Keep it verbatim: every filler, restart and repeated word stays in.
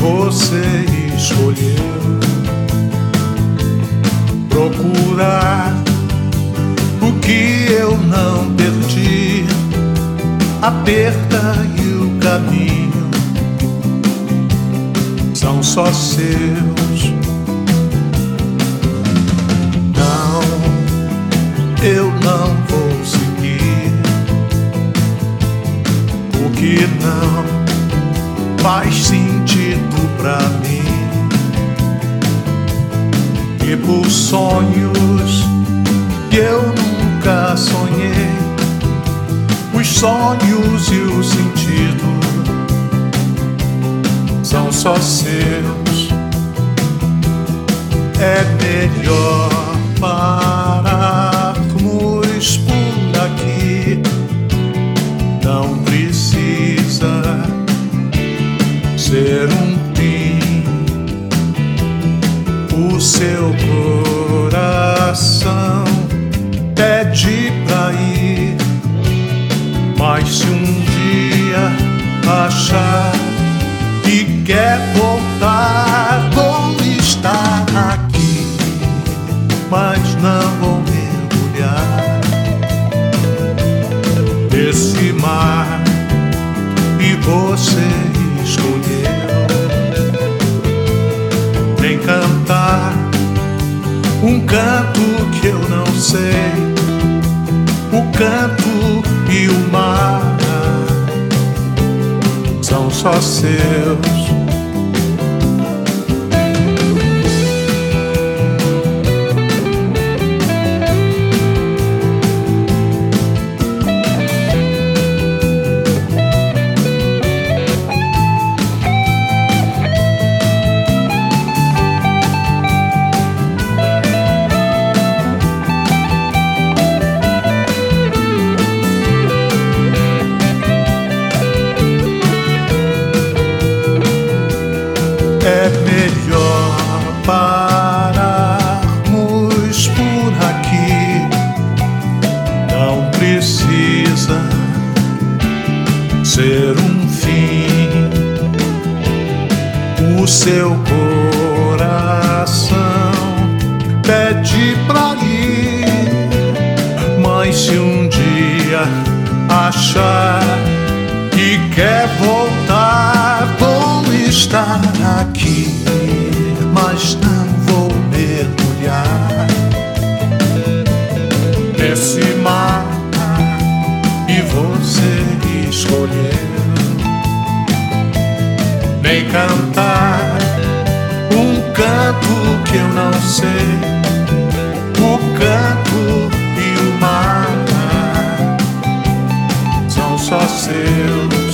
você escolheu procurar o que eu não perdi, a perda e o caminho são só seus. Não, eu não vou seguir o que não faz sentido pra mim. E por sonhos que eu nunca sonhei, os sonhos e o sentido são só seus. É melhor pararmos por aqui. Não precisa ser um fim. O seu coração pede pra ir, mas se um dia achar que quer voltar, vou estar aqui, mas não vou mergulhar nesse mar que você escolheu. Nem cantar um canto que eu não sei, o canto e o mar são só seus. É melhor pararmos por aqui. Não precisa ser um fim. O seu coração pede pra ir, mas se um dia achar que quer voltar, vou estar aqui, mas não vou mergulhar nesse mar que você escolheu. Nem cantar um canto que eu não sei, o canto e o mar são só seus.